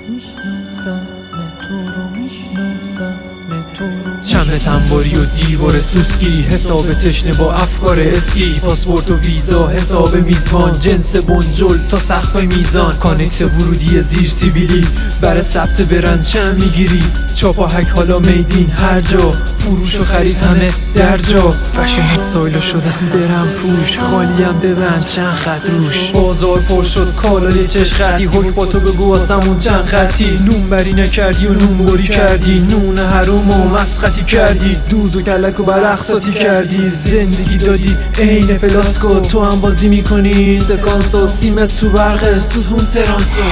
چمه تنباری و دیوار سوسکی، حساب تشنه با افکار اسکی، پاسپورت و ویزا، حساب میزبان، جنس بنجل تا سقف میزان، کانکس ورودی زیر سیبیلی، برای ثبت برند چند میگیری، چاپاهک حالا میدین هر جا، فروش و خرید همه در جا، فشن سایلو شدن برم پوش، خالیم ببند چند خط روش، بازار پر شد کالای چش خطی، حک با تو بگو آسمون چند خطی، نون بری نکردی و نون بری کردی، نون حروم و مسخطی کردی، دوز و کلک و برقصاتی کردی، زندگی دادی عین پلاسکو، تو هم بازی میکنی سکانس و سیمت تو برق سوزون ترانسو.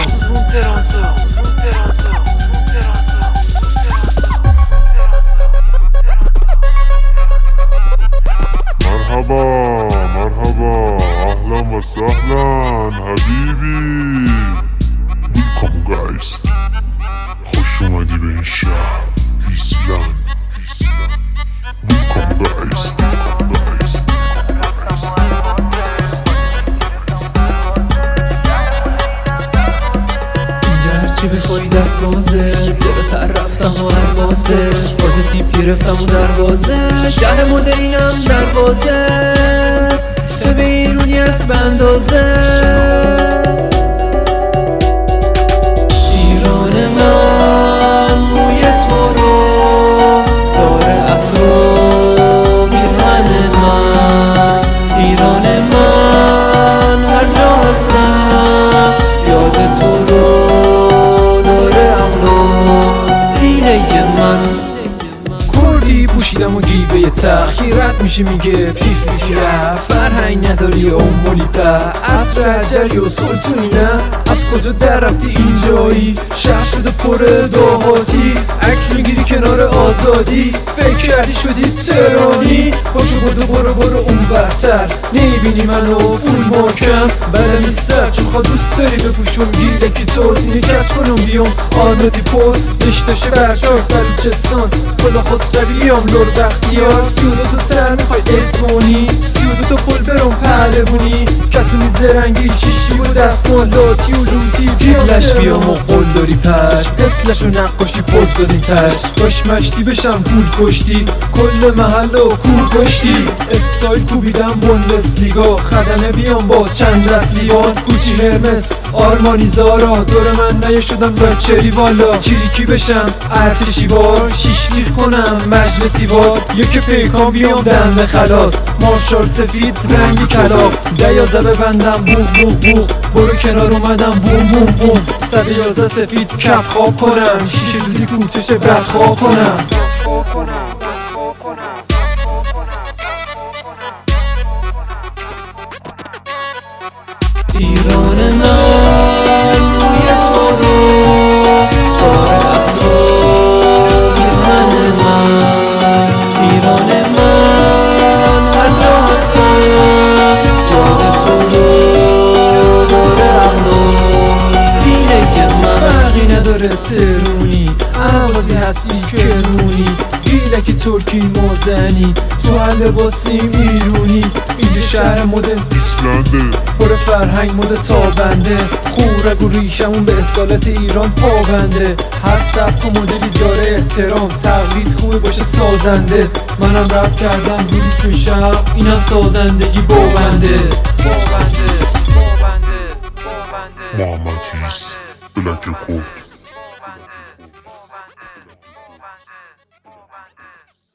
مرحبا مرحبا اهلا و سهلا حبیبی، ویلکام گایز، خوش اومدی به این شهر ایسلند، ویلکام گایز. اینجا هرچی بخوایی دست بازه، جلوتر رفتم و هربازه، پازیتیف گرفتم و دروازه، شهر مدینم دروازه، به بیرونی است به اندازه، ایران من موی تو رو داره عطر، میهن من ایران من هر جا هستم یاد تو رو داره عقل سینه من. کردی پوشیدم و گیبه تخیرت میشه میگه پیف پیفی رفت، فرهنگ نداری امولی په عصر عجری و سلطونی نه، از کجا در رفتی اینجایی، شهر شده پر داهاتی، عکس میگیری کنار آزادی، فکر کردی شدی تهرانی، باشو برو اون برتر، نمیبینی منو فول مارکم، بله میستر چون خواه دوست داری بپوشم گیلکی توزینه کچ کنم بیام آنادی پر دشتاشه برچاک بلوچستان کلا خسرویام لور بختیار، 32 تا تر میخوای اسمانی، 32 تا پل برام پهلوونی، کتونی زرنگی شیشی و دستمال لاتی و لوتی، بیامش بیام و قول داری پشم، اسلش و نقاشی پوز دادیم تش، باش مشتی بشم پول کشتی، کل محل و کور کشتی، استایل کوبیدم بوندسلیگا، خدمه بیام با چند دست لیوان، کوچی هرمس آرمانی زارا، دور من نیشدم لاکچری والا، چیریکی بشم ارتشی وار، شیش لیخ کنم مجلسی وار، یک پیکان بیام دنده خلاص، مارشال سفید رنگی کلاق، 11 ببندم بوغ برو کنار اومدم بوم 111 سفید کف خواب کنم، شیشه دودی کوتش بدخواب کنم. ایران من روی تو رو داره عطر، میهن من ایران من هر جا هستم یاد تو رو داره عقل سینه من، فرقی نداره ترونی عوضی هستی کرونی، گیلک ترکی مازنی، تو هر لباسیم ایرونی، اینجا شهر مدرن ایسلنده، پر فرهنگ مد تابنده، خورگ و ریشمون به اصالت ایران پابنده، هر سبک و مدلی داره احترام، تقلید خوبه باشه سازنده، منم رپ کردم بودی تو شب، اینم سازندگی بابنده. محمد هیس بلک کرد.